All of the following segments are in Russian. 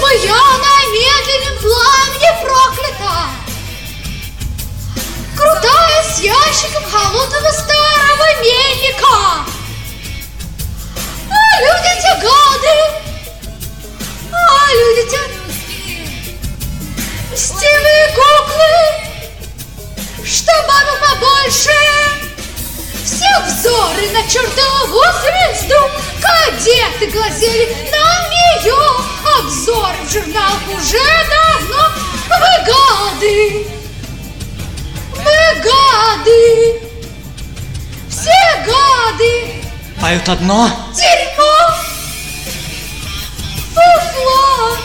бы я на медленном пламени проклята, крутая с ящиком холодного старого мельника. А люди те гады, а люди те мстивые куклы, что бабы побольше. Все взоры на чертову звезду, кадеты глазели на нее. Обзоры в журналах уже давно. Вы гады, вы гады, все гады. Поют одно. Дерьмо, фуфло,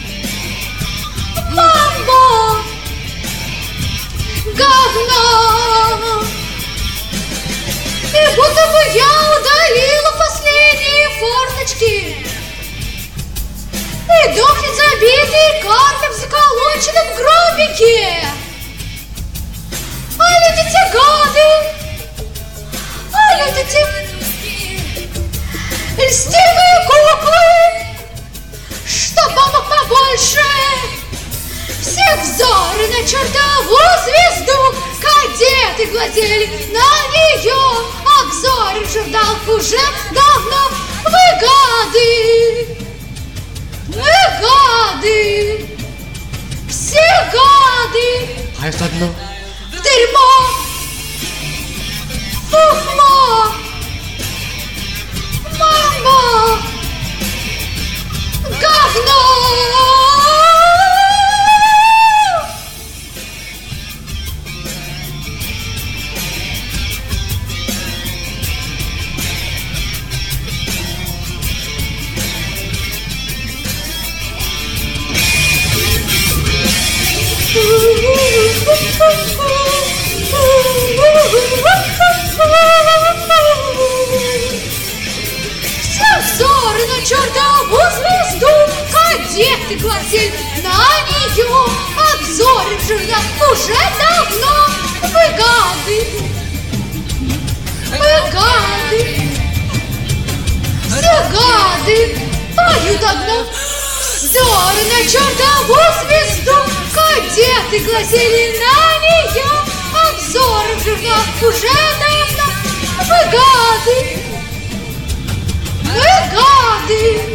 мамbo, говно. И будто бы я удалила последние форточки, и дохнет забитый карлик в заколоченном гробике. А люди те гады, а люди те льстивые куклы, что бабок побольше. Все взоры на чертову звезду, кадеты глазели на нее. Обзоры в журналах уже давно. Вы гады, вы гады, все гады. Поют одно. Дерьмо, фуфло, мамbo, говно. Все взоры на чертову звезду, кадеты глазели на нее. Обзоры в журналах уже давно. Вы гады, вы гады, все гады. Поют одно. Взоры на чертову звезду, кадеты глазели на нее. Обзоры в журналах уже давно. Вы гады, вы гады.